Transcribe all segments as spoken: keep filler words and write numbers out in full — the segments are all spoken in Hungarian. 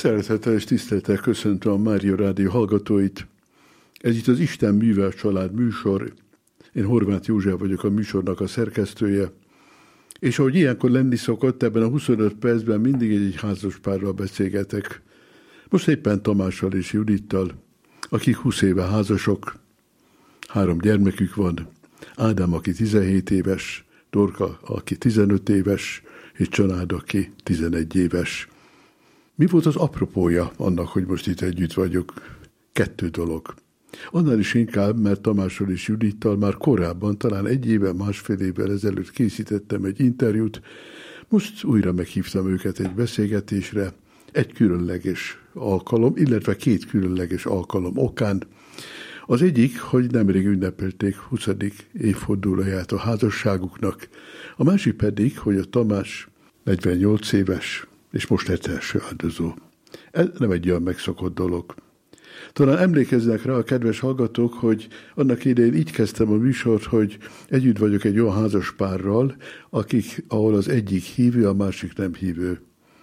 Szeretettel és tisztelettel köszöntöm a Mária Rádió hallgatóit. Ez itt az Isten művel család műsor. Én Horváth József vagyok, a műsornak a szerkesztője. És ahogy ilyenkor lenni szokott, ebben a huszonöt percben mindig egy házaspárral beszélgetek. Most éppen Tamással és Judittal, akik húsz éve házasok. Három gyermekük van. Ádám, aki tizenhét éves, Dorka, aki tizenöt éves, és Csanád, aki tizenegy éves. Mi volt az apropója annak, hogy most itt együtt vagyok? Kettő dolog. Annál is inkább, mert Tamással és Judittal már korábban, talán egy éve, másfél évvel ezelőtt készítettem egy interjút, most újra meghívtam őket egy beszélgetésre, egy különleges alkalom, illetve két különleges alkalom okán. Az egyik, hogy nemrég ünnepelték huszadik évfordulóját a házasságuknak, a másik pedig, hogy a Tamás negyvennyolc éves, és most lett első áldozó. Ez nem egy olyan megszokott dolog. Talán emlékeznek rá a kedves hallgatók, hogy annak idején így kezdtem a műsort, hogy együtt vagyok egy olyan házaspárral, akik, ahol az egyik hívő, a másik nem hívő.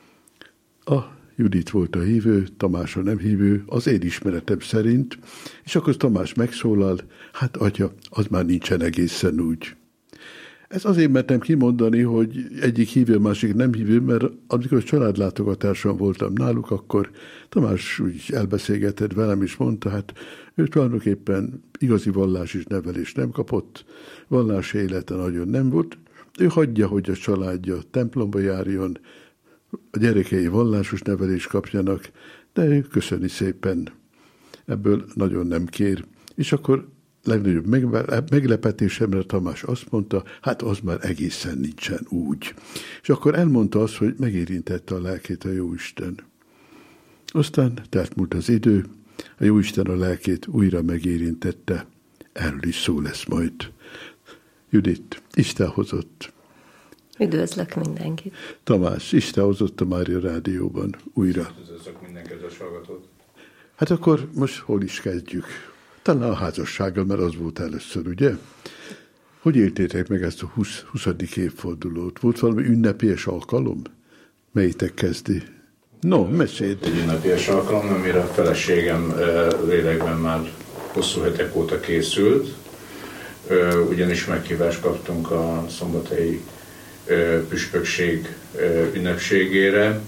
A Judit volt a hívő, Tamás a nem hívő, az én ismeretem szerint, és akkor Tamás megszólal, hát atya, az már nincsen egészen úgy. Ez azért mertem kimondani, hogy egyik hívő, másik nem hívő, mert amikor családlátogatáson voltam náluk, akkor Tamás úgy elbeszélgetett velem, és mondta, hát ő tulajdonképpen igazi vallás és nevelést nem kapott, vallási élete nagyon nem volt, ő hagyja, hogy a családja templomba járjon, a gyerekei vallásos nevelést kapjanak, de ő köszöni szépen, ebből nagyon nem kér. És akkor legnagyobb meglepetésemre Tamás azt mondta, hát az már egészen nincsen úgy. És akkor elmondta azt, hogy megérintette a lelkét a Jóisten. Aztán telt múlt az idő, a Jóisten a lelkét újra megérintette. Erről is szó lesz majd. Judit, Isten hozott. Üdvözlök mindenkit. Tamás, Isten hozott a Mária Rádióban újra. Üdvözlök minden kedves hallgatót. Hát akkor most hol is kezdjük? Talán a házassággal, mert az volt először, ugye? Hogy éltétek meg ezt a huszadik évfordulót? Volt valami ünnepélyes alkalom? Melyitek kezdi? No, meséld. Egy ünnepélyes alkalom, amire a feleségem lélekben már hosszú hetek óta készült. Ugyanis meghívást kaptunk a szombathelyi püspökség ünnepségére.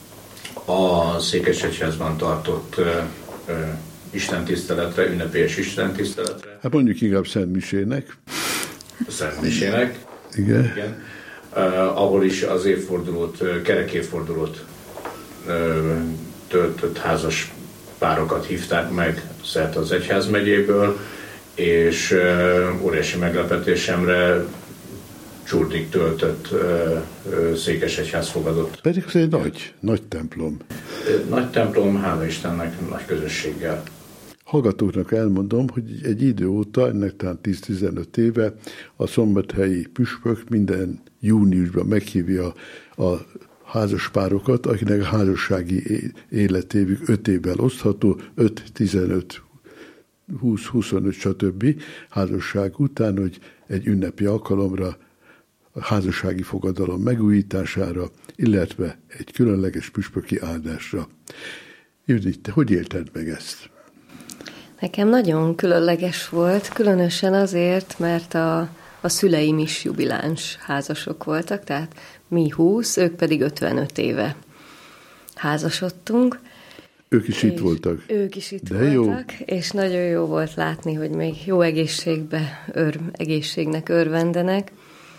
A Székesegyházban tartott istentiszteletre, ünnepélyes istentiszteletre. Hát mondjuk inkább Szentmisének. Szentmisének. Igen. Igen. Uh, ahol is az évfordulót, kerek évfordulót uh, töltött házas párokat hívták meg szerte az egyházmegyéből, és uh, óriási meglepetésemre Csurdig töltött uh, uh, Székesegyház fogadott. Pedig ez egy nagy, nagy templom. Nagy templom, hála Istennek, nagy közösséggel. Hallgatóknak elmondom, hogy egy idő óta, ennek talán tíz-tizenöt éve a szombathelyi püspök minden júniusban meghívja a házaspárokat, akinek a házassági életévük öt évvel osztható, öt, tizenöt, húsz, huszonöt, stb. Házasság után, hogy egy ünnepi alkalomra, a házassági fogadalom megújítására, illetve egy különleges püspöki áldásra. Judit, te hogy élted meg ezt? Nekem nagyon különleges volt, különösen azért, mert a, a szüleim is jubiláns házasok voltak, tehát mi húsz, ők pedig ötvenöt éve házasodtunk. Ők is itt voltak. Ők is itt De voltak, jó. És nagyon jó volt látni, hogy még jó egészségbe, ör, egészségnek örvendenek.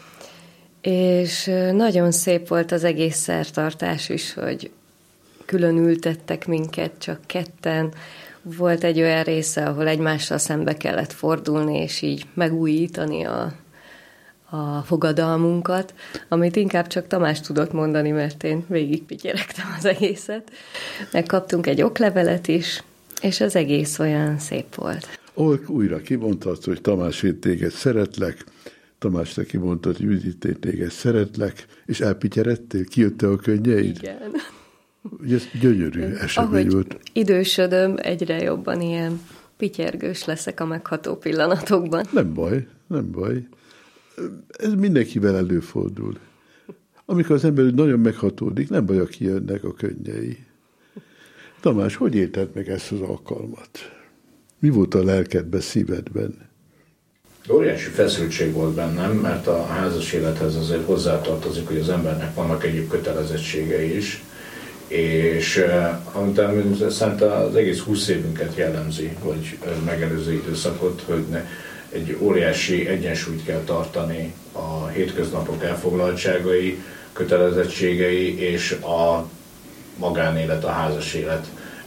És nagyon szép volt az egész szertartás is, hogy külön ültettek minket csak ketten. Volt egy olyan része, ahol egymással szembe kellett fordulni, és így megújítani a, a fogadalmunkat, amit inkább csak Tamás tudott mondani, mert én végigpityeregtem az egészet. Megkaptunk egy oklevelet is, és az egész olyan szép volt. Olk újra kimondtad, hogy Tamás, én téged szeretlek, Tamás, te kimondtad, hogy Judit, én téged szeretlek, és elpityeredtél, kijöttél a könnyeid? Igen. Ugye ez gyönyörű esemény volt. Idősödöm, egyre jobban ilyen pityergős leszek a megható pillanatokban. Nem baj, nem baj. Ez mindenkivel előfordul. Amikor az ember nagyon meghatódik, nem baj, aki jönnek a könnyei. Tamás, hogy élted meg ezt az alkalmat? Mi volt a lelkedben, szívedben? Óriási feszültség volt bennem, mert a házas élethez azért hozzátartozik, hogy az embernek vannak egyéb kötelezettségei is, és amit szerintem az egész húsz évünket jellemzi, vagy megelőző időszakot, hogy ne, egy óriási egyensúlyt kell tartani a hétköznapok elfoglaltságai, kötelezettségei és a magánélet, a házas élet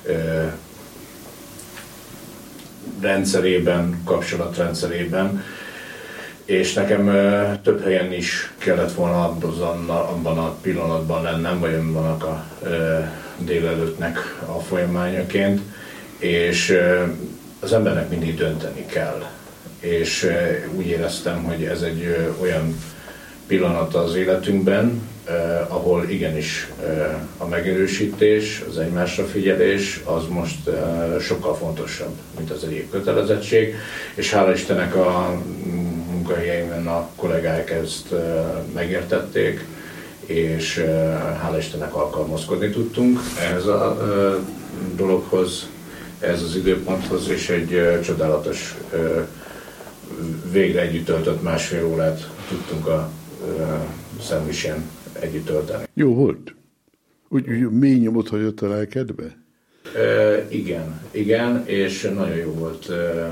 rendszerében, kapcsolatrendszerében, és nekem több helyen is kellett volna abban a pillanatban lennem, vagy annak a délelőttnek a folyamányaként, és az embernek mindig dönteni kell. És úgy éreztem, hogy ez egy olyan pillanat az életünkben, eh, ahol igenis eh, a megerősítés, az egymásra figyelés az most eh, sokkal fontosabb, mint az egyéb kötelezettség, és hála Istennek a munkahelyeimen a kollégák ezt eh, megértették, és eh, hála Istennek alkalmazkodni tudtunk ehhez a eh, dologhoz, ehhez az időponthoz, és egy eh, csodálatos eh, végre együtt töltött másfél órát tudtunk a Szentmisén együtt tölteni. Jó volt? Úgy, úgy mély nyomot hagyott a lelkedbe? E, igen, igen, és nagyon jó volt e,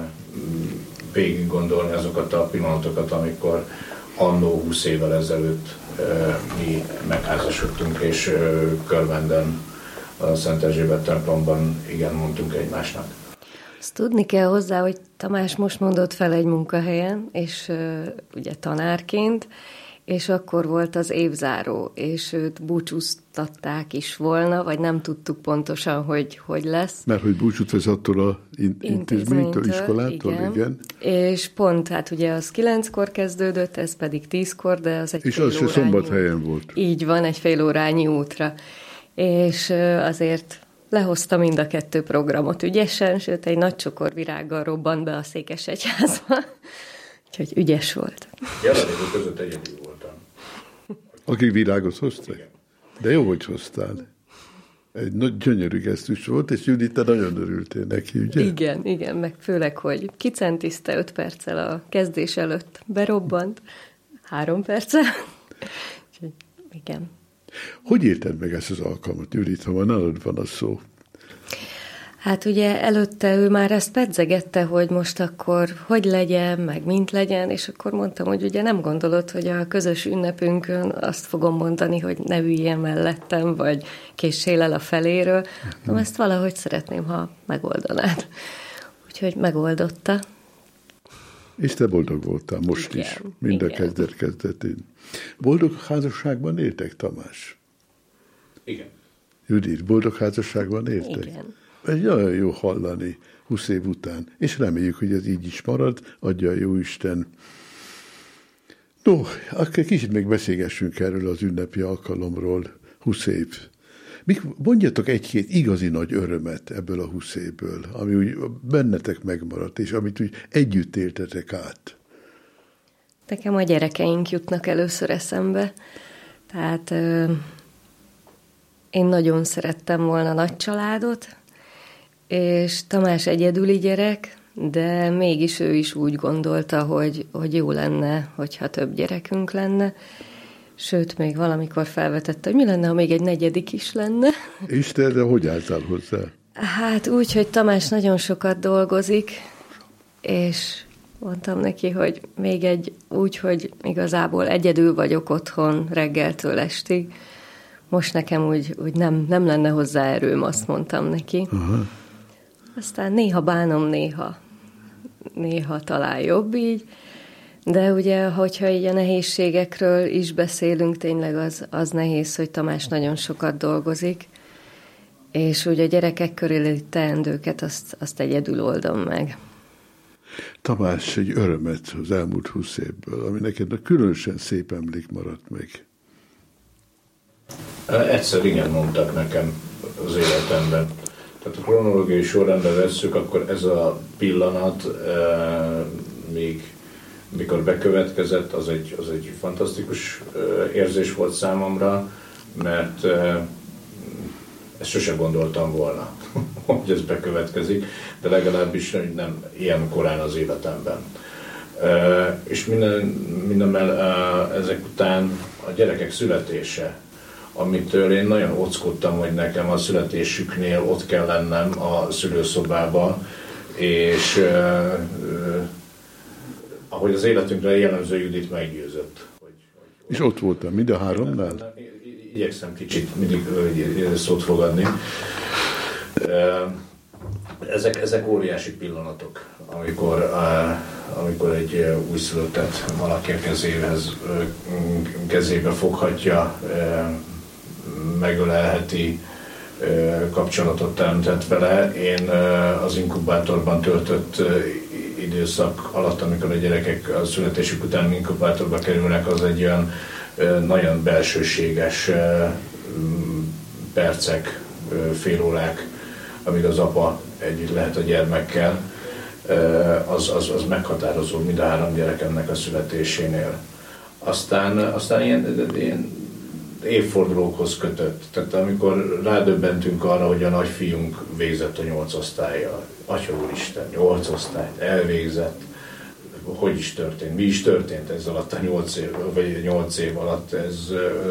végig gondolni azokat a pillanatokat, amikor annó húsz évvel ezelőtt e, mi megházasodtunk, és e, Körmenden, a Szent Erzsébet templomban igen mondtunk egymásnak. Azt tudni kell hozzá, hogy Tamás most mondott fel egy munkahelyen, és uh, ugye tanárként, és akkor volt az évzáró, és őt búcsúztatták is volna, vagy nem tudtuk pontosan, hogy hogy lesz. Mert hogy búcsút vesz attól a in- intézménytől, iskolától, igen. igen. És pont, hát ugye az kilenckor kezdődött, ez pedig tízkor, de az egy és fél az se Szombathelyen volt. Így van, egy fél órányi útra. És uh, azért lehozta mind a kettő programot ügyesen, sőt, egy nagy csokor virággal robbant be a Székesegyházba. Úgyhogy ügyes volt. Jelenlévő között egyedül voltam. Akik virágot hoztak? De jó, hogy hoztál. Egy nagy gyönyörű gesztus volt, és Judit, te nagyon örültél neki, ugye? Igen, igen, meg főleg, hogy kicentiszte öt perccel a kezdés előtt berobbant, három perccel. Úgyhogy igen. Hogy érted meg ezt az alkalmat, Judit, ha van nálad van a szó? Hát ugye előtte ő már ezt pedzegette, hogy most akkor hogy legyen, meg mint legyen, és akkor mondtam, hogy ugye nem gondolod, hogy a közös ünnepünkön azt fogom mondani, hogy ne üljél mellettem, vagy késsél el a feléről, hanem ezt valahogy szeretném, ha megoldanád. Úgyhogy megoldotta. És te boldog voltál most igen, is, mind igen. A kezdet-kezdetén. Boldog házasságban éltek, Tamás? Igen. Judit, boldog házasságban éltek? Igen. Ez nagyon jó hallani húsz év után, és reméljük, hogy ez így is marad, adja a Jóisten. No, akkor kicsit még beszélgessünk erről az ünnepi alkalomról, húsz év. Mondjatok egy-két igazi nagy örömet ebből a húsz évből, ami úgy bennetek megmaradt, és amit úgy együtt éltetek át. Nekem a gyerekeink jutnak először eszembe, tehát ö, én nagyon szerettem volna nagy családot, és Tamás egyedüli gyerek, de mégis ő is úgy gondolta, hogy, hogy jó lenne, hogyha több gyerekünk lenne. Sőt, még valamikor felvetette, hogy mi lenne, ha még egy negyedik is lenne. És te de hogy álltál hozzá? Hát úgy, hogy Tamás nagyon sokat dolgozik, és mondtam neki, hogy még egy úgy, hogy igazából egyedül vagyok otthon reggeltől estig. Most nekem úgy, úgy nem, nem lenne hozzá erőm, azt mondtam neki. Aha. Aztán néha bánom, néha, néha talán jobb így. De ugye, hogyha így a nehézségekről is beszélünk, tényleg az, az nehéz, hogy Tamás nagyon sokat dolgozik, és ugye a gyerekek körüli teendőket azt, azt egyedül oldom meg. Tamás, egy örömet az elmúlt húsz évből, ami neked különösen szép emlék maradt meg. Egyszer igen mondtak nekem az életemben. Tehát a kronológiai sorrendben vesszük, akkor ez a pillanat e, még mikor bekövetkezett, az egy, az egy fantasztikus érzés volt számomra, mert ezt sose gondoltam volna, hogy ez bekövetkezik, de legalábbis nem ilyen korán az életemben. És minden, minden ezek után a gyerekek születése, amitől én nagyon óckodtam, hogy nekem a születésüknél ott kell lennem a szülőszobában, és uh, uh, ahogy az életünkre jellemző Judit meggyőzött. Hogy, hogy és ott voltam, mind a háromnál? Igyekszem kicsit mindig uh, szót fogadni. Uh, ezek, ezek óriási pillanatok, amikor, uh, amikor egy uh, újszülöttet valaki a kezéhez, uh, kezébe foghatja, uh, megölelheti, kapcsolatot teremtett vele. Én az inkubátorban töltött időszak alatt, amikor a gyerekek a születésük után inkubátorba kerülnek, az egy olyan nagyon belsőséges percek, félórák, amíg az apa együtt lehet a gyermekkel, az, az, az meghatározó mind a három gyerekemnek a születésénél. Aztán, aztán ilyen, ilyen évfordulókhoz kötött. Tehát amikor rádöbbentünk arra, hogy a nagyfiunk végzett a nyolc osztállyal. Atya úristen, nyolc osztályt elvégzett. Hogy is történt? Mi is történt ez alatt a nyolc év, vagy nyolc év alatt? Ez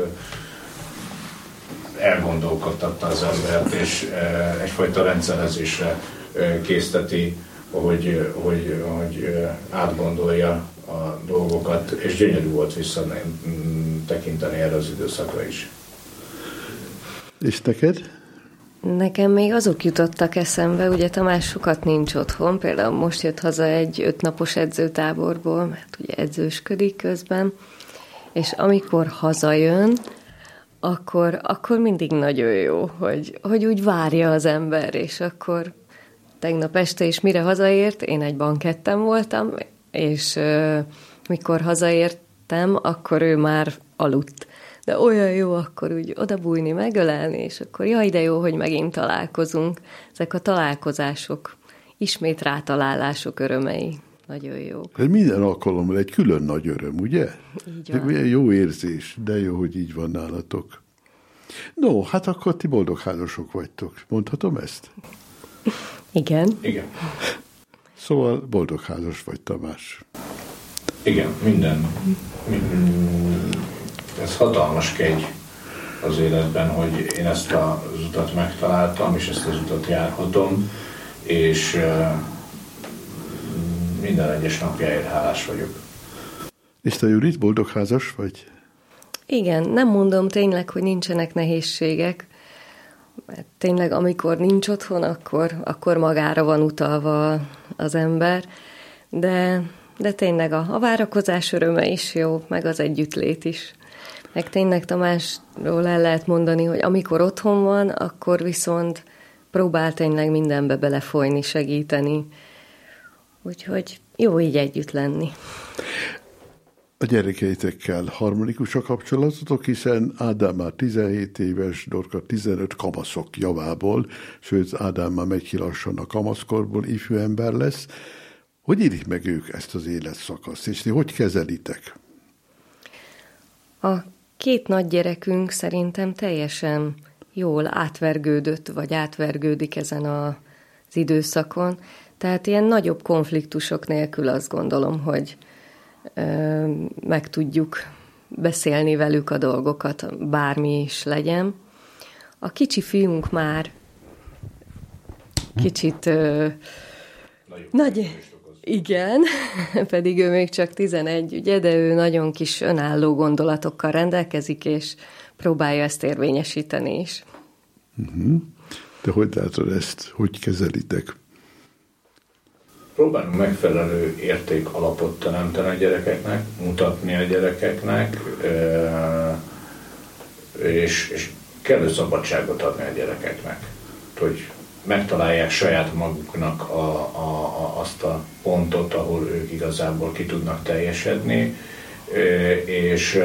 elgondolkodtatta az embert, és egyfajta rendszerezésre készteti, hogy, hogy, hogy átgondolja a dolgokat, és gyönyörű volt visszatekinteni erre az időszakra is. És neked? Nekem még azok jutottak eszembe, ugye Tamás sokat nincs otthon, például most jött haza egy ötnapos edzőtáborból, mert ugye edzősködik közben, és amikor hazajön, akkor, akkor mindig nagyon jó, hogy, hogy úgy várja az ember, és akkor tegnap este is mire hazaért, én egy banketten voltam, és uh, mikor hazaértem, akkor ő már aludt. De olyan jó akkor úgy odabújni, megölelni, és akkor jaj, de jó, hogy megint találkozunk. Ezek a találkozások, ismét rátalálások örömei. Nagyon jó. Minden alkalommal egy külön nagy öröm, ugye? Így van. Milyen jó érzés, de jó, hogy így van nálatok. No, hát akkor ti boldog házasok vagytok. Mondhatom ezt? Igen. Igen. Szóval boldog házas vagy, Tamás. Igen, minden. minden ez hatalmas kegy az életben, hogy én ezt az utat megtaláltam, és ezt az utat járhatom, és minden egyes napjáért hálás vagyok. És te, Judit, boldog házas vagy? Igen, nem mondom tényleg, hogy nincsenek nehézségek, mert tényleg amikor nincs otthon, akkor, akkor magára van utalva az ember, de, de tényleg a, a várakozás öröme is jó, meg az együttlét is. Meg tényleg Tamásról el lehet mondani, hogy amikor otthon van, akkor viszont próbál tényleg mindenbe belefolyni, segíteni. Úgyhogy jó így együtt lenni. A gyerekeitekkel harmonikus a kapcsolatotok, hiszen Ádám már tizenhét éves, Dorka tizenöt, kamaszok javából, sőt Ádám már megy ki lassan a kamaszkorból, ifjú ember lesz. Hogy élik meg ők ezt az életszakaszt, és ti hogy kezelitek? A két nagy gyerekünk szerintem teljesen jól átvergődött, vagy átvergődik ezen az időszakon. Tehát ilyen nagyobb konfliktusok nélkül azt gondolom, hogy ö, meg tudjuk beszélni velük a dolgokat, bármi is legyen. A kicsi fiunk már kicsit ö, nagy... Igen, pedig ő még csak tizenegy, ugye, de ő nagyon kis önálló gondolatokkal rendelkezik, és próbálja ezt érvényesíteni is. Uh-huh. De hogy látod ezt? Hogy kezelitek? Próbálunk megfelelő érték alapot teremteni a gyerekeknek, mutatni a gyerekeknek, és, és kellő szabadságot adni a gyerekeknek, hogy megtalálják saját maguknak a, a, a, azt a pontot, ahol ők igazából ki tudnak teljesedni, és,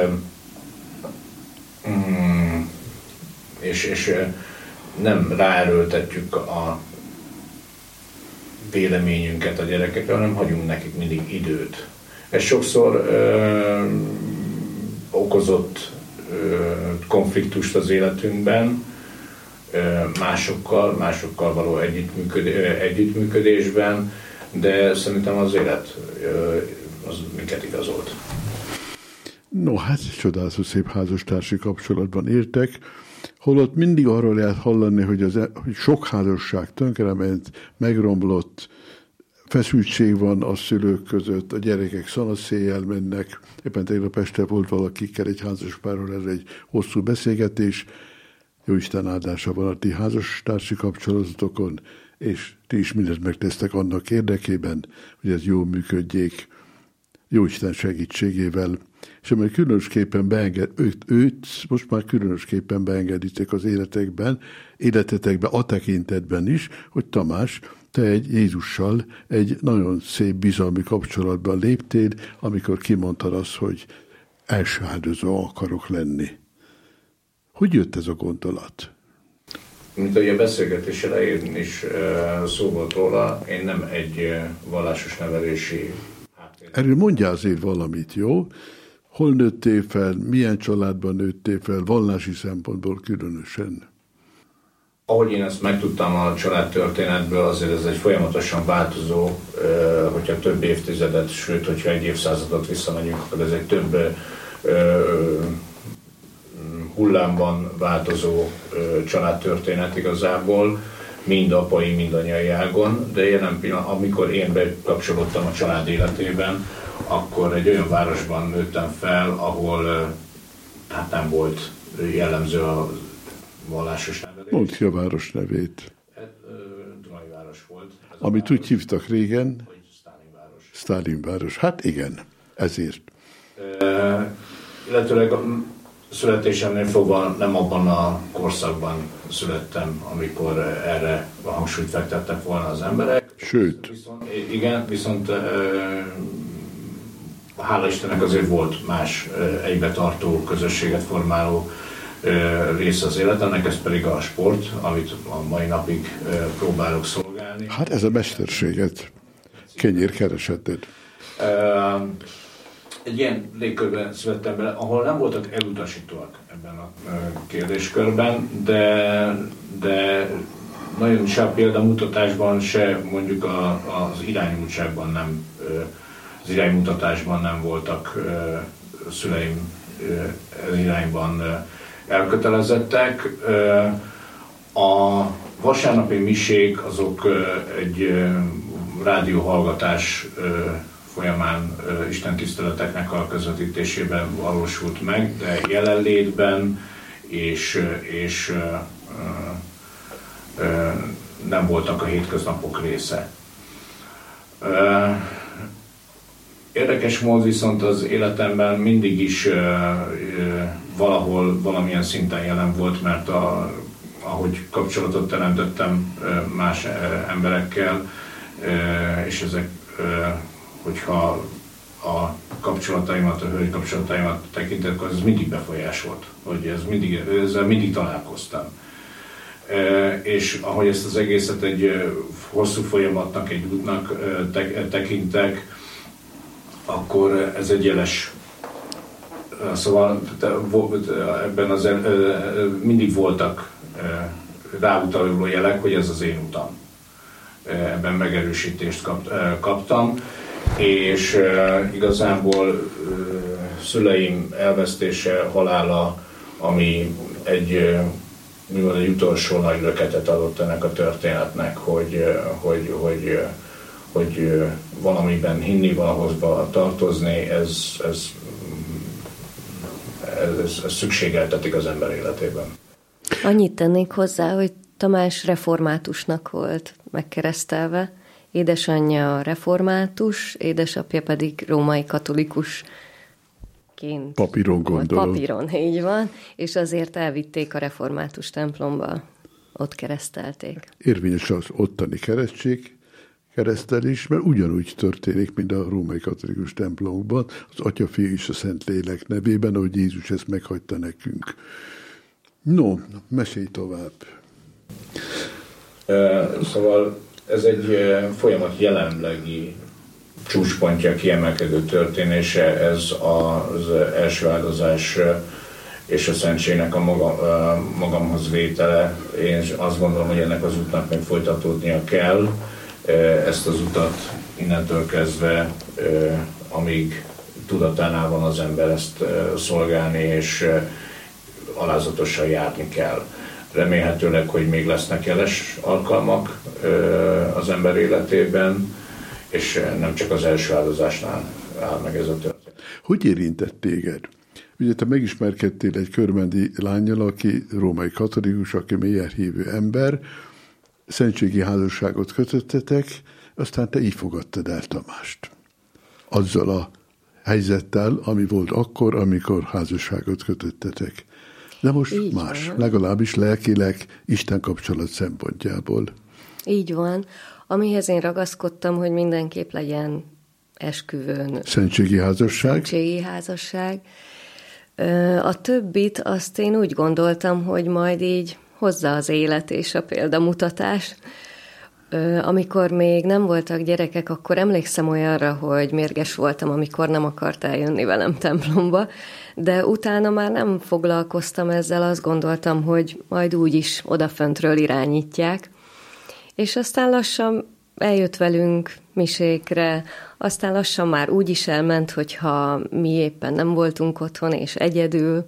és, és nem ráerőltetjük a véleményünket a gyerekekre, hanem hagyunk nekik mindig időt. Ez sokszor ö, okozott ö, konfliktust az életünkben, másokkal, másokkal való együttműködésben, de szerintem az élet az minket igazolt. No, hát csodálatos szép házastársi kapcsolatban éltek, holott mindig arról lehet hallani, hogy, az, hogy sok házasság tönkrement, megromlott, feszültség van a szülők között, a gyerekek szanaszéjjel mennek. Éppen tegnap este volt valakikkel egy házaspárról, ez egy hosszú beszélgetés. Jóisten áldása van a ti házastársi kapcsolatokon, és ti is mindent megtesztek annak érdekében, hogy ez jól működjék, Jóisten segítségével. És amely különösképpen beenged, őt, őt most már különösképpen beengeditek az életekben, életetekben, a tekintetben is, hogy Tamás, te egy Jézussal egy nagyon szép bizalmi kapcsolatban léptél, amikor kimondtad azt, hogy első áldozó akarok lenni. Hogy jött ez a gondolat? Mint ahogy a beszélgetés elején is szó volt róla, én nem egy vallásos nevelési háttér. Erről mondjál azért valamit, jó? Hol nőttél fel, milyen családban nőttél fel, vallási szempontból különösen? Ahogy én ezt megtudtam a családtörténetből, azért ez egy folyamatosan változó, hogyha több évtizedet, sőt, hogyha egy évszázadot visszamegyünk, akkor ez egy több hullámban változó családtörténet igazából, mind apai, mind anyai ágon, de jelen pillanat, amikor én bekapcsolódtam a család életében, akkor egy olyan városban nőttem fel, ahol hát nem volt jellemző a vallásos nevelés. Mondd ki a város nevét. Dunai város volt. Amit város, úgy hívtak régen, hogy Sztálin város. Sztálin város. Hát igen, ezért. E, illetőleg születésemnél fogva nem abban a korszakban születtem, amikor erre a hangsúlyt fektettek volna az emberek. Sőt. Viszont, igen, viszont hála Istennek azért volt más egybetartó, közösséget formáló része az életemnek, ez pedig a sport, amit a mai napig próbálok szolgálni. Hát ez a mesterséget, kenyérkereseted. Egy ilyen légkörben születtem bele, ahol nem voltak elutasítóak ebben a kérdéskörben, de, de nagyon se a példamutatásban, se mondjuk a, az iránymúltságban nem, az iránymutatásban nem voltak szüleim ez irányban elkötelezettek. A vasárnapi misék azok egy rádióhallgatás folyamán istentiszteleteknek a közvetítésében valósult meg, de jelenlétben és, és nem voltak a hétköznapok része. Érdekes mód viszont az életemben mindig is valahol, valamilyen szinten jelen volt, mert a, ahogy kapcsolatot teremtettem más emberekkel, és ezek, hogyha a kapcsolataimat, a hölgy kapcsolataimat tekintek, akkor ez mindig befolyásolt, hogy ez mindig, ezzel mindig találkoztam. És ahogy ezt az egészet egy hosszú folyamatnak, egy útnak tekintek, akkor ez egy jeles. Szóval ebben az, mindig voltak ráutaló jelek, hogy ez az én utam. Ebben megerősítést kaptam, és igazából szüleim elvesztése, halála, ami egy, mivel egy utolsó nagy löketet adott ennek a történetnek, hogy, hogy, hogy, hogy valamiben hinni, valahozba tartozni, ez, ez, ez, ez szükségeltetik az ember életében. Annyit tennék hozzá, hogy Tamás reformátusnak volt megkeresztelve, édesanyja református, édesapja pedig római katolikusként. Papíron gondolom. Papíron, így van, és azért elvitték a református templomba, ott keresztelték. Érvényes az ottani keresztség, keresztelés, mert ugyanúgy történik, mint a római katolikus templomban, az Atya, Fiú és a Szentlélek nevében, ahogy Jézus ezt meghagyta nekünk. No, mesélj tovább. Szóval ez egy folyamat jelenlegi csúcspontja, kiemelkedő történése, ez az első áldozás és a szentségnek a maga, magamhoz vétele. Én azt gondolom, hogy ennek az útnak még folytatódnia kell. Ezt az utat innentől kezdve, amíg tudatánál van az ember, ezt szolgálni és alázatosan járni kell. Remélhetőleg, hogy még lesznek jeles alkalmak az ember életében, és nem csak az első áldozásnál áll meg ez a történet. Hogy érintett téged? Ugye te megismerkedtél egy körmendi lánnyal, aki római katolikus, aki mélyen hívő ember, szentségi házasságot kötöttetek, aztán te így fogadtad el Tamást. Azzal a helyzettel, ami volt akkor, amikor házasságot kötöttetek. De most így más, van. Legalábbis lelkileg, Isten kapcsolat szempontjából. Így van. Amihez én ragaszkodtam, hogy mindenképp legyen esküvőn. Szentségi házasság. Szentségi házasság. A többit azt én úgy gondoltam, hogy majd így hozza az élet és a példamutatás. Amikor még nem voltak gyerekek, akkor emlékszem olyanra, hogy mérges voltam, amikor nem akartál jönni velem templomba, de utána már nem foglalkoztam ezzel, azt gondoltam, hogy majd úgyis odaföntről irányítják. És aztán lassan eljött velünk misékre, aztán lassan már úgy is elment, hogyha mi éppen nem voltunk otthon, és egyedül,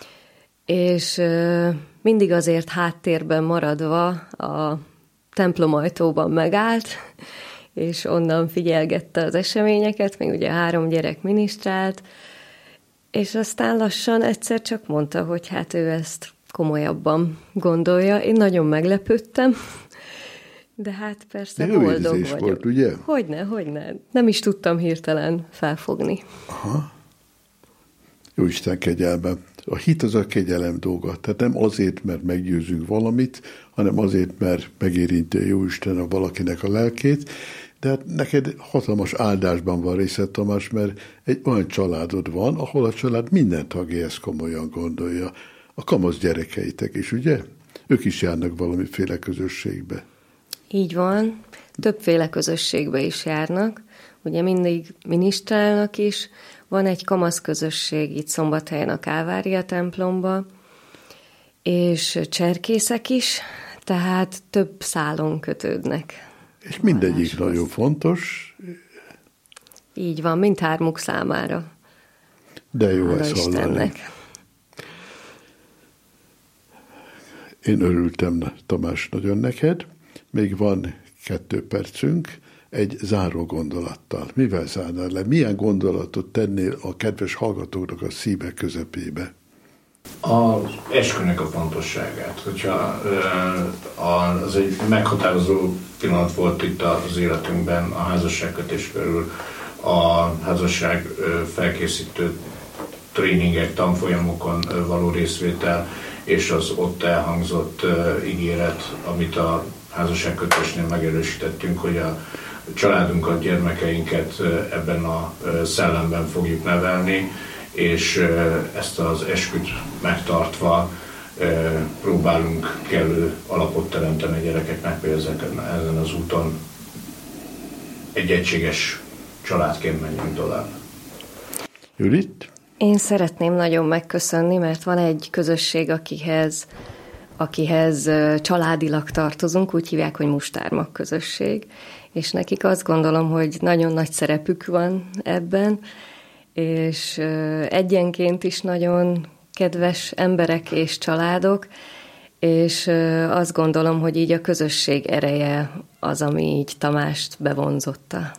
és mindig azért háttérben maradva a templom ajtóban megállt, és onnan figyelgette az eseményeket, még ugye három gyerek minisztrált, és aztán lassan egyszer csak mondta, hogy hát ő ezt komolyabban gondolja. Én nagyon meglepődtem, de hát persze de boldog vagyok. Volt, ugye? Hogyne, hogyne. Nem is tudtam hirtelen felfogni. Aha. Jóisten kegyelme. A hit az a kegyelem dolga. Tehát nem azért, mert meggyőzünk valamit, hanem azért, mert megérinti a Jóisten a valakinek a lelkét. De hát neked hatalmas áldásban van részed, Tamás, mert egy olyan családod van, ahol a család minden tagja ezt komolyan gondolja. A kamasz gyerekeitek is, ugye? Ők is járnak valamiféle közösségbe. Így van. Többféle közösségbe is járnak. Ugye mindig minisztrálnak is. Van egy kamasz közösség itt Szombathelyen a Kálvária templomba, és cserkészek is, tehát több szálon kötődnek. És mindegyik nagyon fontos. Így van, mindhármuk számára. De jó ezt hallani. Én örültem, Tamás, nagyon neked. Még van kettő percünk egy záró gondolattal. Mivel zárnál le? Milyen gondolatot tennél a kedves hallgatóknak a szíve közepébe? Az eskünek a fontosságát. Hogyha az egy meghatározó pillanat volt itt az életünkben, a házasságkötés körül, a házasság felkészítő tréningek, tanfolyamokon való részvétel, és az ott elhangzott ígéret, amit a házasságkötésnél megerősítettünk, hogy a családunkat, gyermekeinket ebben a szellemben fogjuk nevelni, és ezt az esküt megtartva próbálunk kellő alapot teremteni a gyerekeknek, hogy ezen az úton egy egységes családként menjünk tovább. Judit? Én szeretném nagyon megköszönni, mert van egy közösség, akihez, akihez családilag tartozunk, úgy hívják, hogy Mustármag közösség, és nekik azt gondolom, hogy nagyon nagy szerepük van ebben, és egyenként is nagyon kedves emberek és családok, és azt gondolom, hogy így a közösség ereje az, ami így Tamást bevonzotta.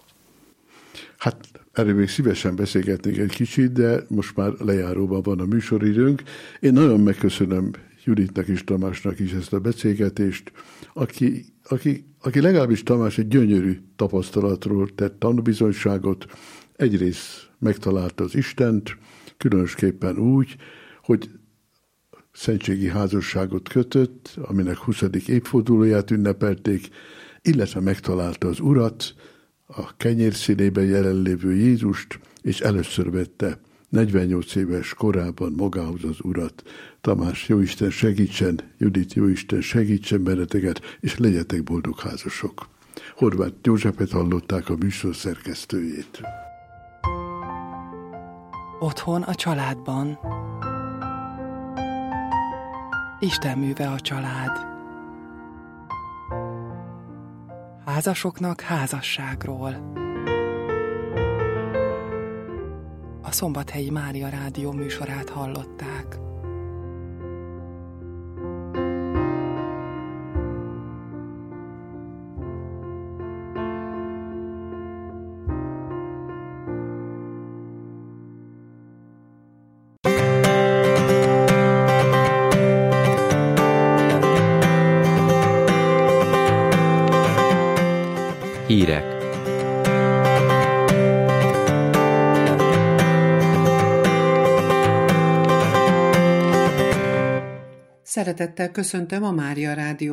Hát erről még szívesen beszélgetnék egy kicsit, de most már lejáróban van a műsoridőnk. Én nagyon megköszönöm Juditnak és Tamásnak is ezt a beszélgetést, aki, aki, aki legalábbis Tamás egy gyönyörű tapasztalatról tett tanúbizonyságot. Egyrészt megtalálta az Istent, különösképpen úgy, hogy szentségi házasságot kötött, aminek huszadik évfordulóját ünnepelték, illetve megtalálta az Urat, a kenyérszínében jelenlévő Jézust, és először vette negyvennyolc éves korában magához az Urat. Tamás, Jóisten segítsen, Judit, Jóisten segítsen benneteket, és legyetek boldog házasok. Horváth Józsefet hallották, a műsor szerkesztőjét. Otthon a családban. Isten műve a család. Házasoknak házasságról. A Szombathelyi Mária Rádió műsorát hallották. Hírek. Szeretettel köszöntöm a Mária Rádió